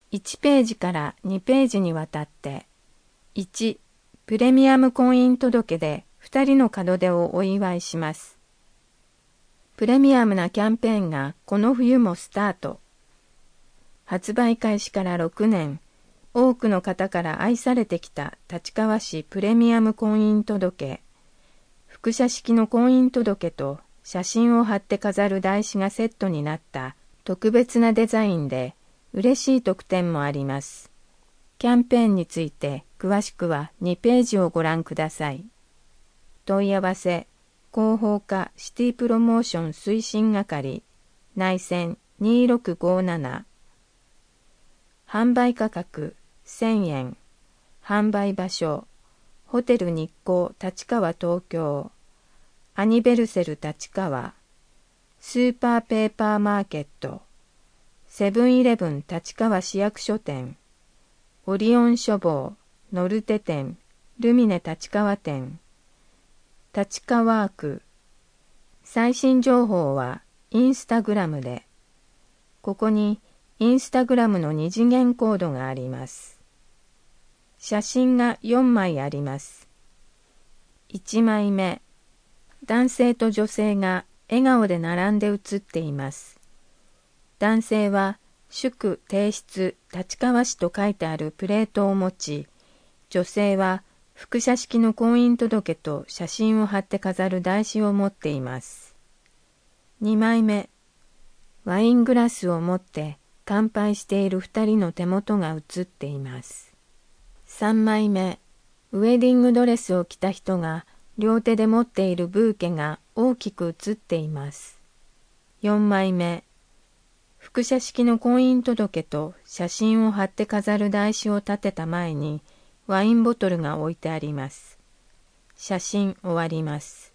1ページから2ページにわたって、1、プレミアム婚姻届で2人の門出をお祝いします。プレミアムなキャンペーンがこの冬もスタート。発売開始から6年、多くの方から愛されてきた立川市プレミアム婚姻届。複写式の婚姻届と写真を貼って飾る台紙がセットになった特別なデザインで嬉しい特典もあります。キャンペーンについて詳しくは2ページをご覧ください。問い合わせ、広報課シティプロモーション推進係、内線2657。販売価格1000円。販売場所、ホテル日光立川東京、アニベルセル立川、スーパーペーパーマーケット、セブンイレブン立川市役所店、オリオン書房、ノルテ店、ルミネ立川店、立川区。最新情報はインスタグラムで、ここにインスタグラムの2次元コードがあります。写真が4枚あります。1枚目、男性と女性が笑顔で並んで写っています。男性は祝提出立川市と書いてあるプレートを持ち、女性は複写式の婚姻届と写真を貼って飾る台紙を持っています。2枚目、ワイングラスを持って乾杯している2人の手元が写っています。3枚目、ウェディングドレスを着た人が両手で持っているブーケが大きく写っています。4枚目、複写式の婚姻届と写真を貼って飾る台紙を立てた前にワインボトルが置いてあります。写真終わります。